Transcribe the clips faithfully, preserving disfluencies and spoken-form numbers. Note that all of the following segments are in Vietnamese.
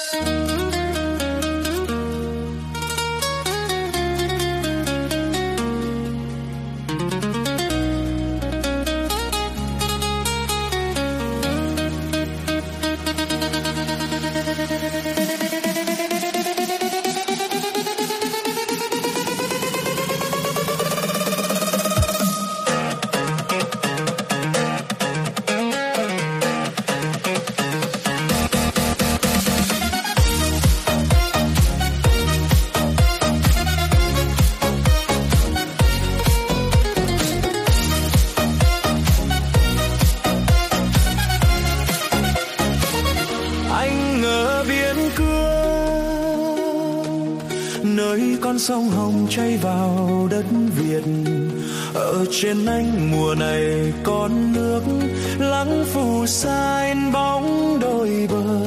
Sông Hồng chảy vào đất Việt, ở trên anh mùa này con nước lắng phù sa bóng đôi bờ.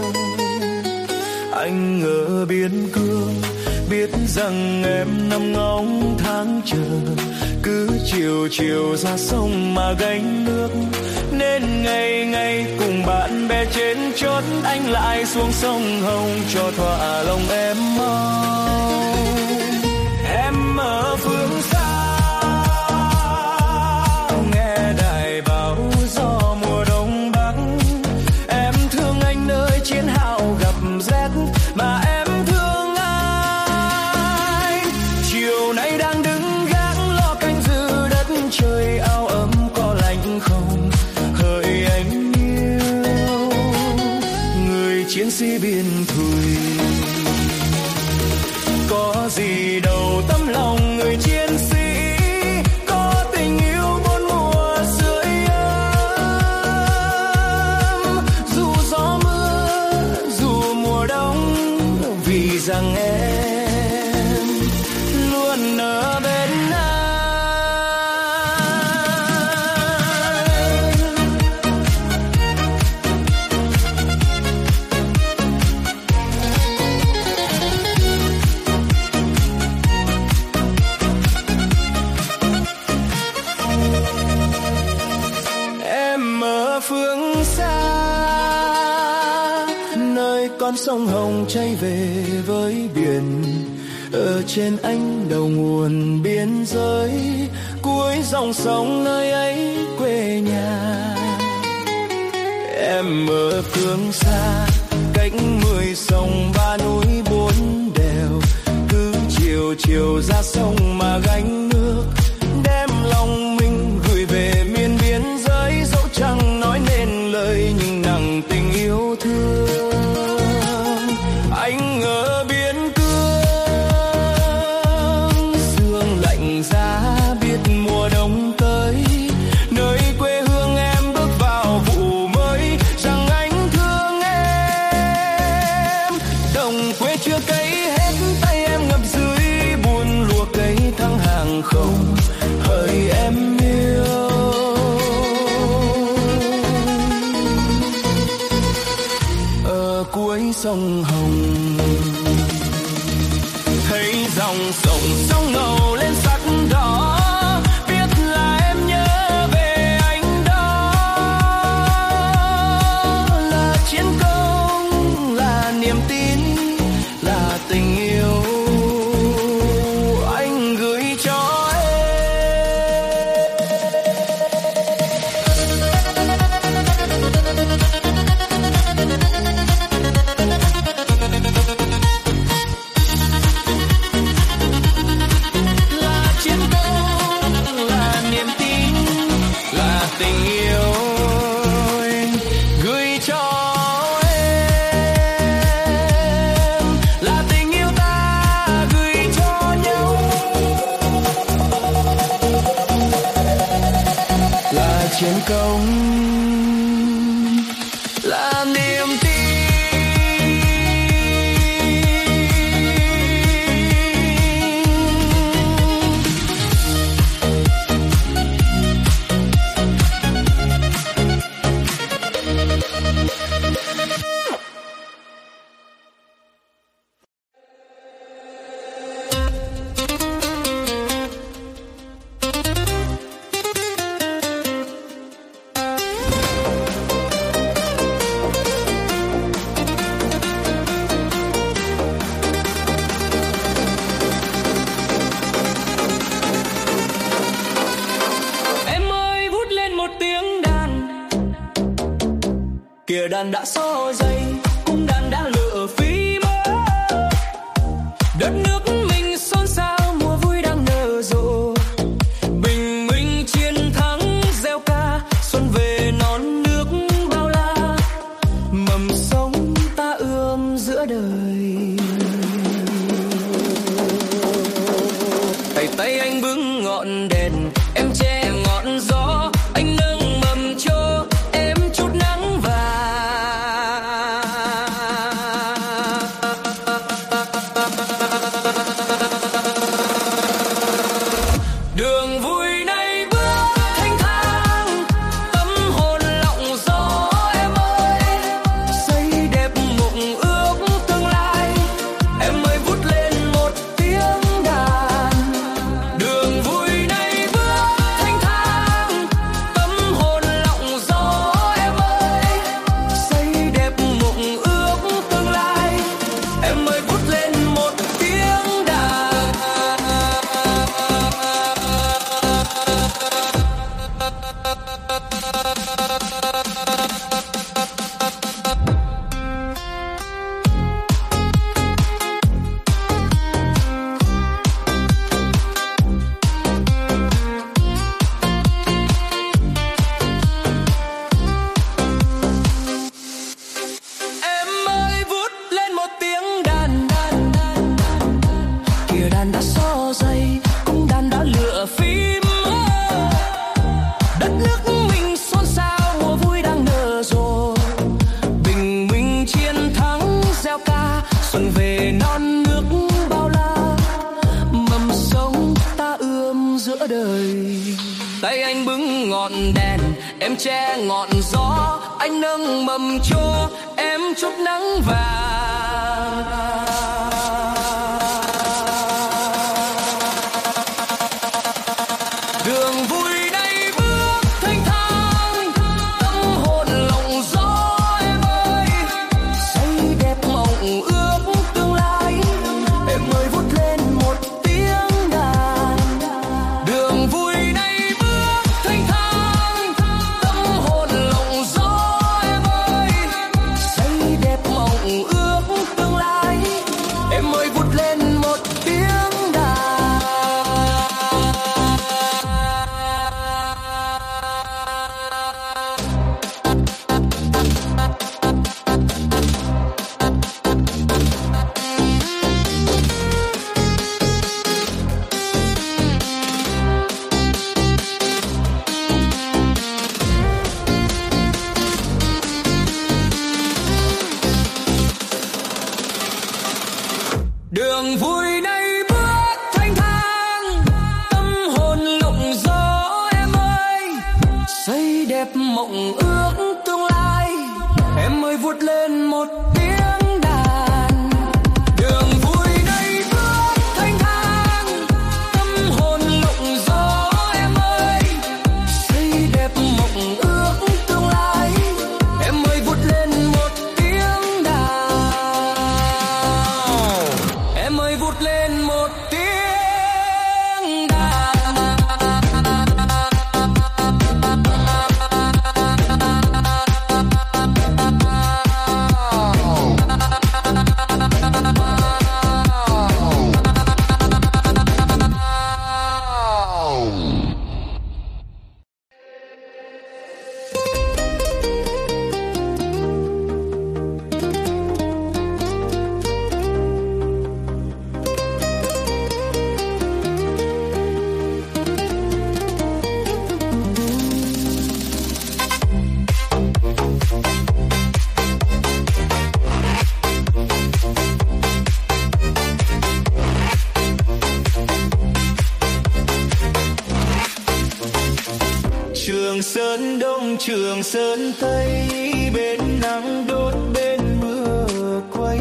Anh ở biên cương biết rằng em nằm ngóng tháng chờ, cứ chiều chiều ra sông mà gánh nước, nên ngày ngày cùng bạn bè trên chốt anh lại xuống sông Hồng cho thỏa lòng em mau. Em ở phương xa nghe đài báo gió mùa đông bắc, em thương anh nơi chiến hào gặp rét mà em thương anh. Chiều nay đang đứng gác lo canh giữ đất trời, áo ấm có lạnh không hỡi anh yêu người chiến sĩ biên thùy. Có gì đâu tấm lòng người chiến sĩ, có tình yêu bốn mùa sưởi ấm. Dù gió mưa, dù mùa đông, vì rằng em luôn ở bên anh. Phương xa nơi con sông Hồng chảy về với biển, ở trên anh đầu nguồn biên giới, cuối dòng sông nơi ấy quê nhà. Em ở phương xa cách mười sông ba núi bốn đèo, cứ chiều chiều ra sông mà gánh nước, đem lòng mình gửi về miền biên giới, dẫu chẳng nói nên lời nhưng nặng tình yêu thương. Anh ở biên cương sương lạnh giá biết mùa đông tới, nơi quê hương em bước vào vụ mới, rằng anh thương em. Đồng quê chưa cấy hết tay em ngập dưới buồn lúa cấy thăng hàng không hỡi em yêu. Ở cuối sông Hồng thấy dòng sông sông ngầu lên sắc đỏ, biết là em nhớ về anh đó. Là chiến công, là niềm tin, là tình yêu anh gửi cho em. Là chiến công, là niềm tin, là tình yêu anh gửi cho em, là tình yêu ta gửi cho nhau, là chiến công, là niềm tin. đàn đã xô dây, cung đàn đã lựa phí mơ. Đất nước mình xôn xao, mùa vui đang nở rộ. Bình minh chiến thắng gieo ca, xuân về non nước bao la. Mầm sống ta ươm giữa đời. Tay tay anh bưng ngọn đèn, em che ngọn gió. Anh nâng mầm cho em chút nắng vàng. Đường vui nay bước thanh thang, tâm hồn lộng gió em ơi. Xây đẹp mộng ước tương lai, em ơi vút lên một tiếng đàn. Đường vui nay bước thanh thang, tâm hồn lộng gió em ơi. Xây đẹp mộng ước tương lai, em ơi vút lên một tiếng đàn. Em ơi vút lên một tiếng đàn, đàn, đàn, đàn. Kìa đàn đã xô dây, cung đàn đã lựa phím. Đất nước mình xôn xao, mùa vui đang nở rộ. Bình minh chiến thắng gieo ca, xuân về non nước bao la. Mầm sống ta ươm giữa đời. Tay anh bưng ngọn đèn, em che ngọn gió. Anh nâng mầm cho em chút nắng vàng. Đường vui nay bước thanh thang, tâm hồn lộng gió em ơi. Xây đẹp mộng ước tương lai, em ơi vút lên một tiếng đàn. Đường vui nay bước thanh thang, tâm hồn lộng gió em ơi. Xây đẹp mộng ước tương lai, em ơi vút lên một tiếng đàn. Đường vui nay bước thanh thang, tâm hồn lộng gió em ơi. Xây đẹp mộng ước tương lai, em ơi vút lên một tiếng đàn. Đường vui nay bước thanh thang, tâm hồn lộng gió em ơi. Xây đẹp mộng ước tương lai, em ơi vút lên một tiếng đàn. Em ơi vút lên một tiếng đàn. Trường Sơn Đông, Trường Sơn Tây, bên nắng đốt bên mưa quay.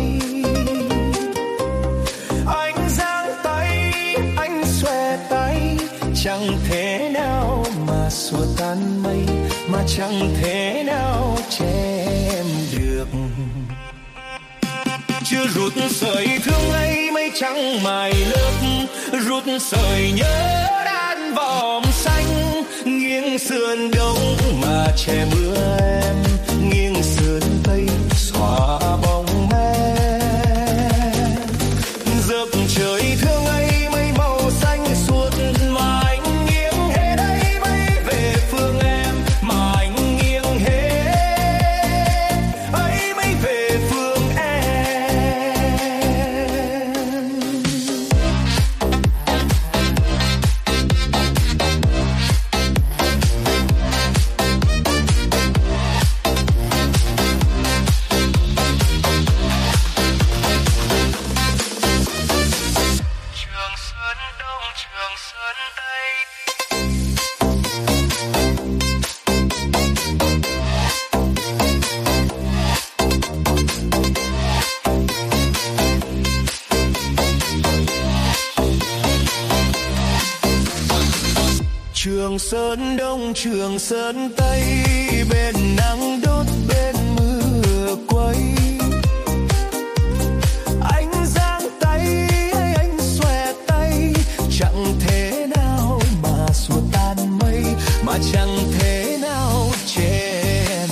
Anh giang tay, anh xòe tay, chẳng thể nào mà xua tan mây, mà chẳng thể nào che em được. Chưa rút sợi thương ấy mây trắng mài lớp, rút sợi nhớ đan vòm xanh. Nghiêng sườn đông mà che mưa em, nghiêng sườn tây Sơn Đông Trường Sơn Tây, bên nắng đốt bên mưa quay. Anh giang tay hay anh xòe tay, chẳng thế nào mà xua tan mây, mà chẳng thế nào che em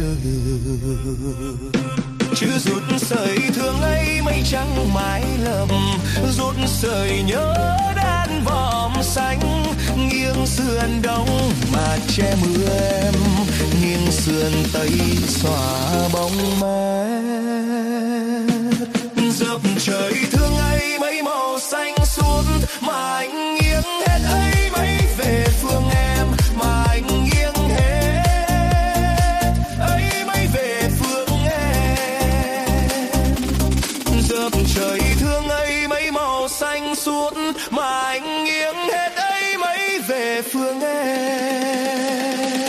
được. Chứ rút sợi thương ấy mây trắng mái lầm, rút sợi nhớ đan vòm xanh, nghiêng sườn đông mà che mưa em, nghiêng sườn tây xóa bóng mát. Dập trời thương ấy mấy màu xanh suốt, mà anh nghiêng hết ấy mấy về phương em, mà anh nghiêng hết ấy mấy về phương em. Dập trời thương ấy mấy màu xanh suốt, mà anh nghiêng hết ấy mấy về phương em,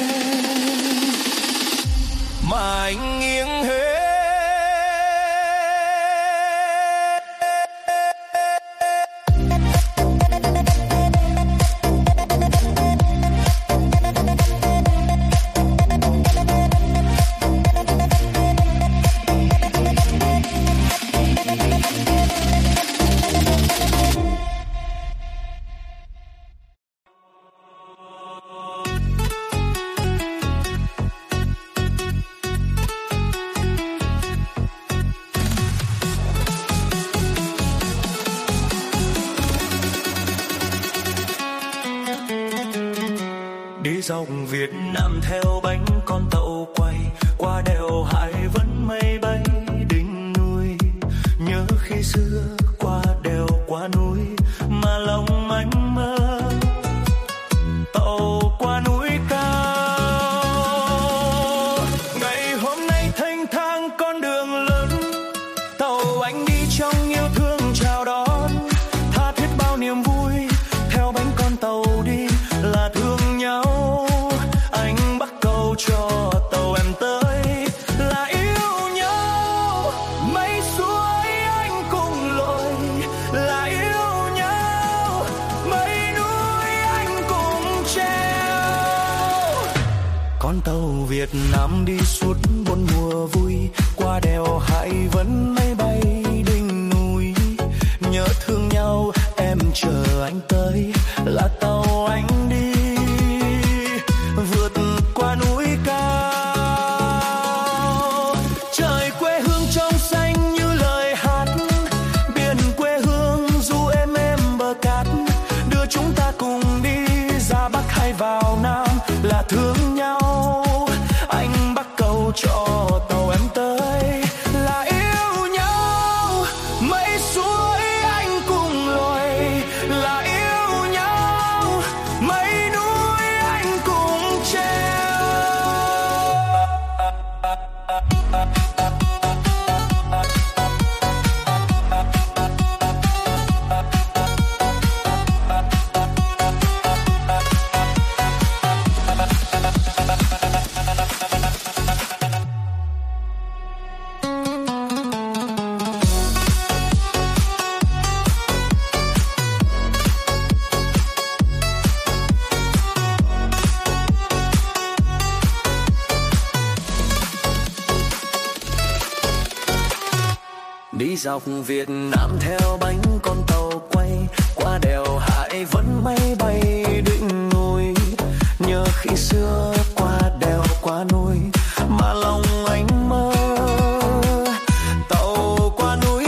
mà anh nghiêng hết. Đi dọc Việt Nam theo bánh con tàu quay, qua đèo Hải Vân mây bay đỉnh núi. Nhớ khi xưa qua đèo qua núi mà lòng anh mơ. Tàu qua núi cao, ngày hôm nay thanh thang con đường lớn. Tàu anh đi trong yêu thương chào đón, tha thiết bao niềm vui theo bánh con tàu đi là thương nhau. Anh bắt cầu cho tàu em tới là yêu nhau. Mấy suối anh cùng lội là yêu nhau, mấy núi anh cùng treo. Con tàu Việt Nam đi suốt bốn mùa vui, qua đèo Hải Vân mây bay đỉnh núi. Nhớ thương nhau em chờ anh tới là tàu anh đi vượt qua núi cao. Trời quê hương trong xanh như lời hát, biển quê hương du êm êm bờ cát. Đưa chúng ta cùng đi ra Bắc hay vào Nam là thương nhau. Anh bắt cầu cho tàu em tới là yêu nhau. Mấy suối anh cùng lội là yêu nhau, mấy núi anh cùng treo. Đi dọc Việt Nam theo bánh con tàu quay, qua đèo Hải Vân mây bay đỉnh núi. Nhớ khi xưa qua đèo qua núi mà lòng anh mơ. Tàu qua núi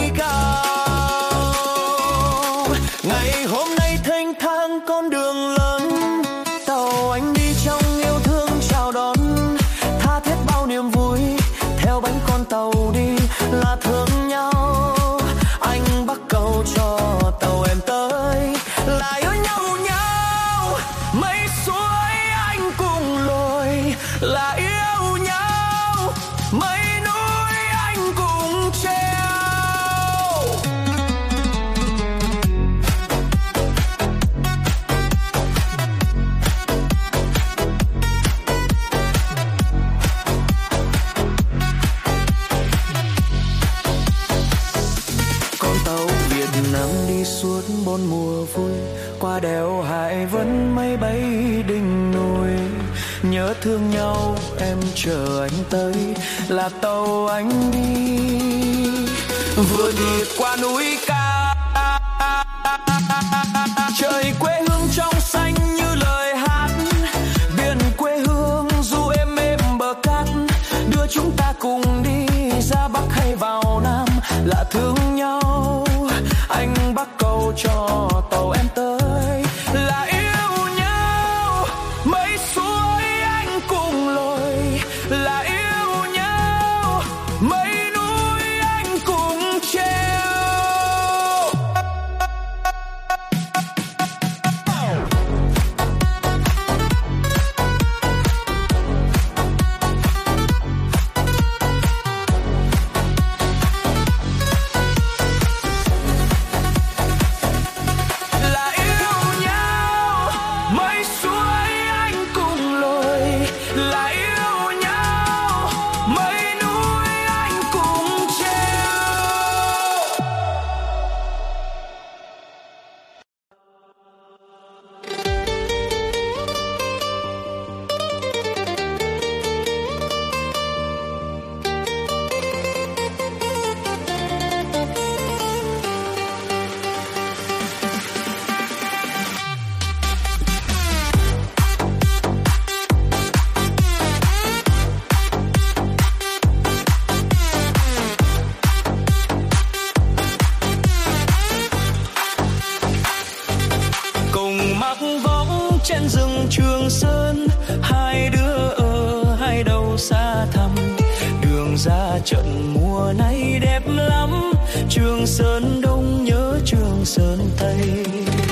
cao, ngày hôm nay thanh thang con đường lớn. Tàu anh đi trong yêu thương chào đón, tha thiết bao niềm vui theo bánh con tàu đi là thương nhau. Anh bắt cầu cho tàu em tới là yêu nhau nhau. Mấy suối anh cùng lội là yêu nhau, mấy núi anh cùng treo. đi suốt bốn mùa vui, qua đèo Hải Vân mây bay đỉnh núi. Nhớ thương nhau em chờ anh tới, là tàu anh đi vượt qua núi cao. Trời quê hương trong xanh như lời hát, biển quê hương dù êm êm bờ cát, đưa chúng ta cùng đi ra Bắc hay vào Nam. Lạ thương nhau anh bắt cầu cho tàu em tới, là yêu nhau mấy suối anh cùng lội, là yêu nhau mấy núi anh cùng treo. Trên rừng Trường Sơn, hai đứa ở hai đầu xa thăm. Đường ra trận mùa nay đẹp lắm, Trường Sơn Đông nhớ Trường Sơn Tây.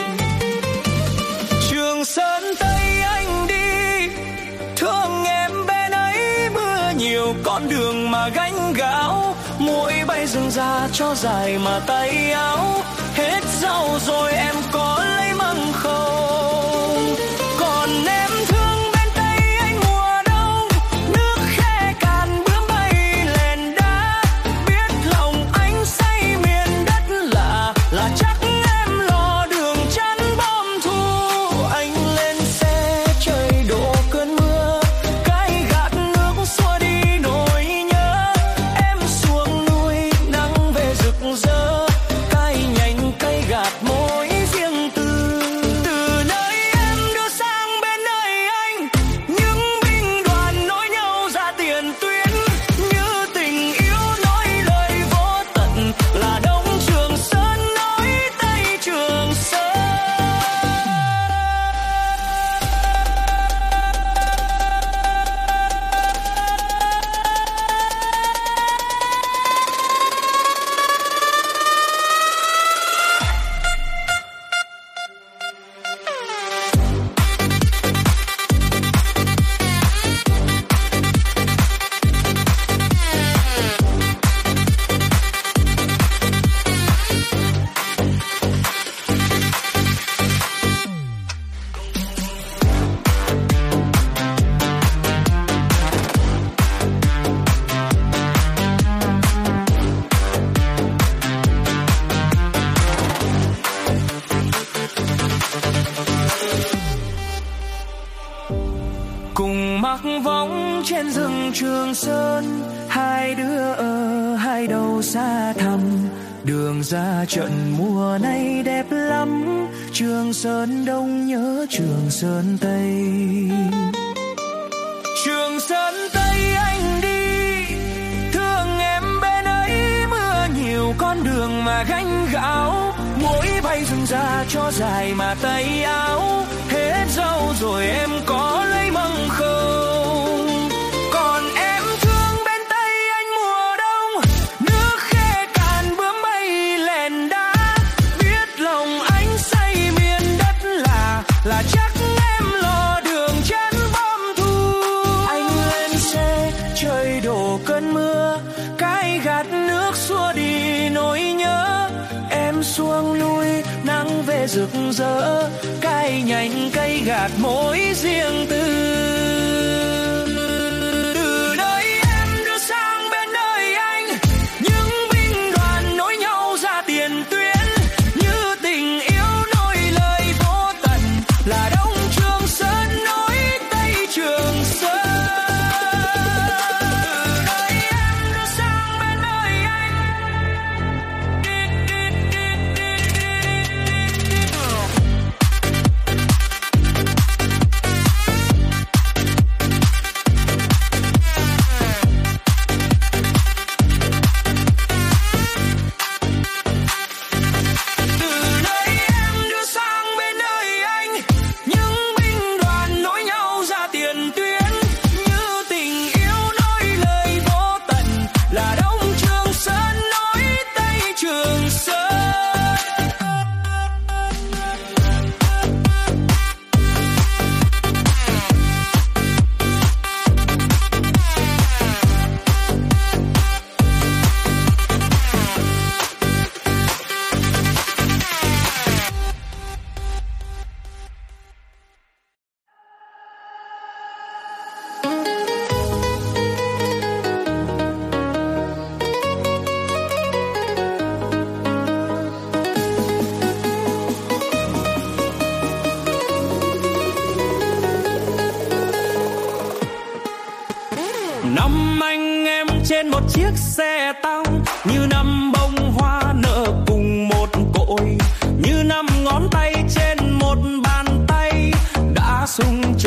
Trường Sơn Tây anh đi, thương em bên ấy. Mưa nhiều con đường mà gánh gạo, muỗi bay rừng ra cho dài mà tay áo. Hết rau rồi em có lấy măng không? Trên rừng Trường Sơn, hai đứa ở hai đầu xa thăm. Đường ra trận mùa nay đẹp lắm, Trường Sơn Đông nhớ Trường Sơn Tây. Trường Sơn Tây anh đi, thương em bên ấy. Mưa nhiều con đường mà gánh gạo, muỗi bay rừng ra cho dài mà tay áo. Hết rau rồi em có lấy măng không? Là chắc em lo đường chân bom thu. Anh lên xe trời đổ cơn mưa, cái gạt nước xua đi nỗi nhớ. Em xuống núi nắng về rực rỡ, cái nhành cây gạt mỗi riêng tư. Từ nơi em đưa sang bên nơi anh, những binh đoàn nối nhau ra tiền tuyến. Như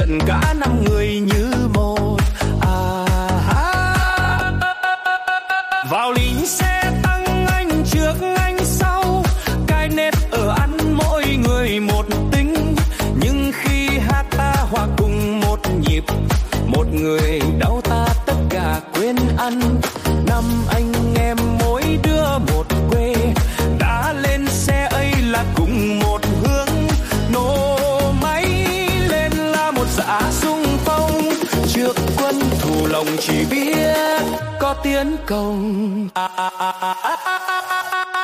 trận cả năm người như một. À, à. Vào lính xe tăng anh trước anh sau, cái nét ở ăn mỗi người một tính, nhưng khi hát ta hòa cùng một nhịp, một người đau ta tất cả quên ăn. Năm anh em mỗi đứa một quê, đã lên xe ấy là cùng một hướng, nổ máy lên là một dạ xung phong, trước quân thủ lòng chỉ biết có tiến công. À, à, à, à, à, à, à.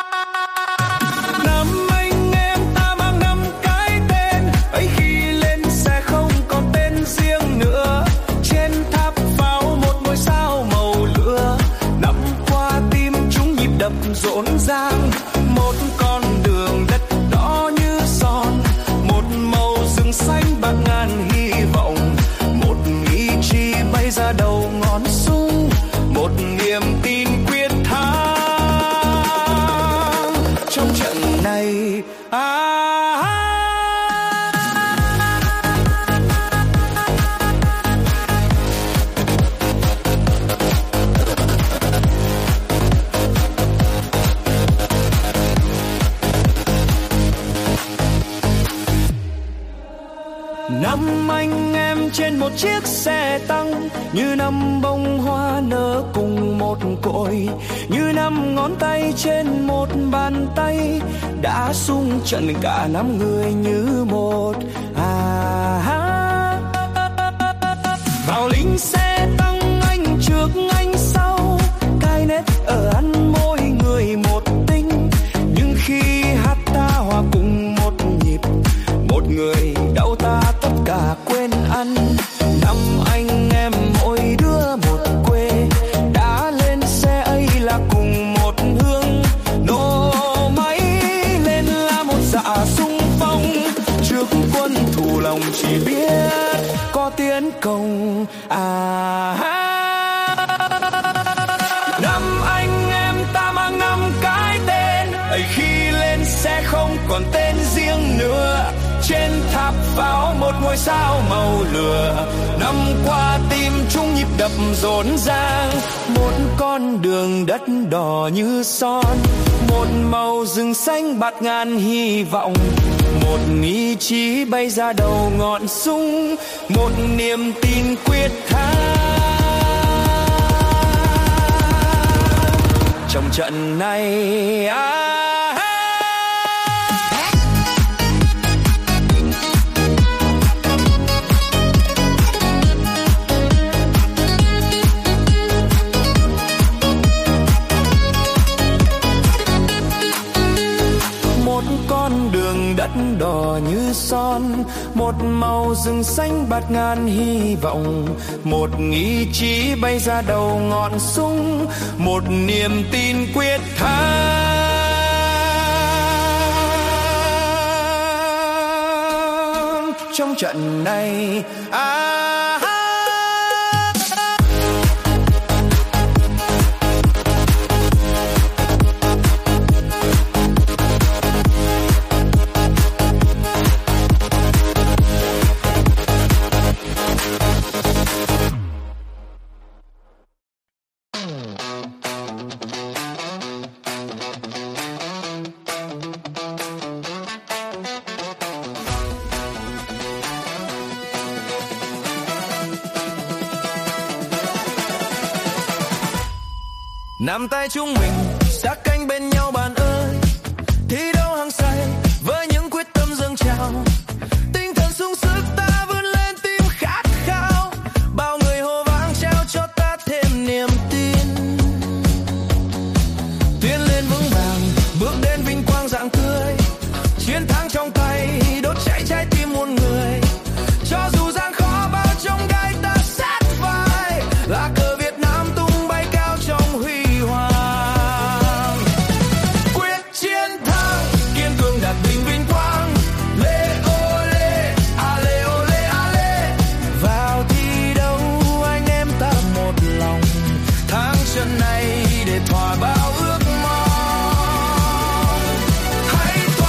Năm anh em ta mang năm cái tên, ấy khi lên xe không còn tên riêng nữa, trên tháp pháo một ngôi sao màu lửa, năm qua tim chúng nhịp đập rộn ràng, một con đường đất đỏ như son, một màu rừng xanh bạc ngàn hy vọng, một ý chí bay ra đầu ngọn súng, một niềm tin quyết thắng trong trận này. À, năm anh em trên một chiếc xe tăng, như năm bông hoa nở cùng một cội, như năm ngón tay trên một bàn tay, đã xung trận cả năm người như một. À, à. Vào lính xe tăng anh trước anh sau, cái nét ở ăn mỗi người một tính, nhưng khi hát ta hòa cùng một nhịp, một người đau ta tất cả quên ăn. Năm anh em mỗi đứa một quê, đã lên xe ấy là cùng một hướng, nổ máy lên là một dạ xung phong, trước quân thủ lòng chỉ biết có tiến công. À, à. Năm anh em ta mang năm cái tên, ấy khi lên xe không còn tên riêng nữa, trên tháp pháo một ngôi sao màu lửa, năm qua tim chung nhịp đập rộn ràng, một con đường đất đỏ như son, một màu rừng xanh bạt ngàn hy vọng, một ý chí bay ra đầu ngọn súng, một niềm tin quyết thắng trong trận này. À, con đường đất đỏ như son, một màu rừng xanh bạt ngàn hy vọng, một ý chí bay ra đầu ngọn súng, một niềm tin quyết thắng trong trận này. À, nắm tay chúng mình sát cánh bên nhau bạn ơi, thi đấu hăng say với những quyết tâm dâng trào, tinh thần sung sức ta vươn lên tim khát khao, bao người hô vang trao cho ta thêm niềm tin, tiến lên vững vàng bước đến vinh quang rạng tươi, chiến thắng trong tay đốt cháy trái tim muôn người, cho dù gian khó bao trong gai ta sát vai, là cờ Việt Nam tung bay cao trong huy hoàng, quyết chiến thắng kiên cường đạt bình vinh quang, lê ô lê a lê ô lê a lê, vào thi đấu anh em ta một lòng, tháng trận này để thỏa bao ước mong, hãy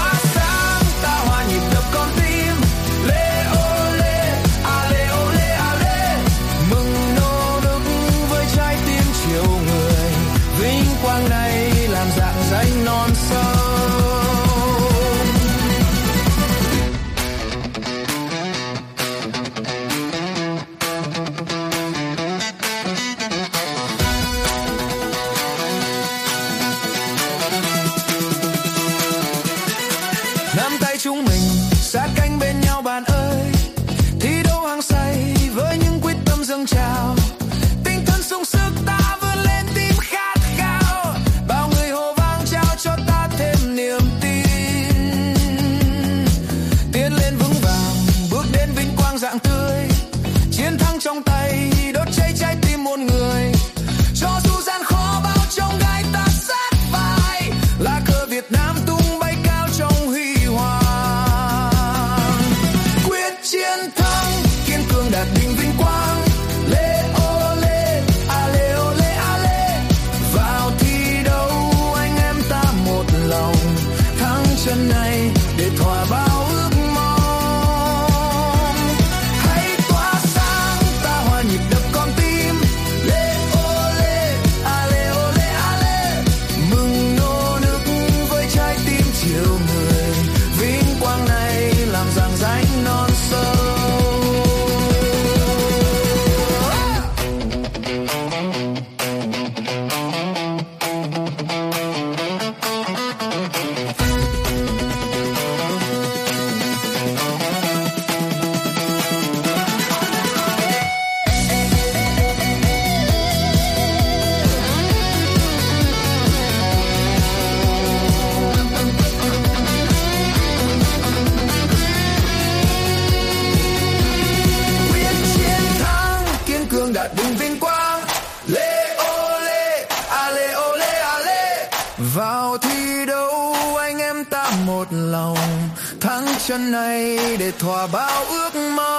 Vào thi đấu anh em ta một lòng, thắng trận này để thỏa bao ước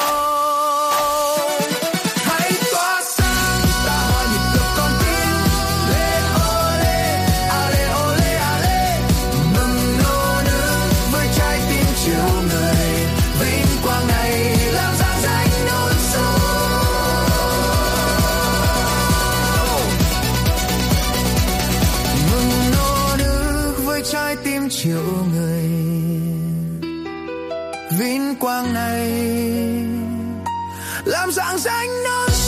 mong. Hãy tỏa sáng ta hòa nhịp được con tim, lê ole ale ole ale, mừng nô nức với trái tim chiều người, vinh quang này làm rạng danh non sông. Mừng nô nức với trái tim chiều người, vinh quang này làm rạng danh non sông.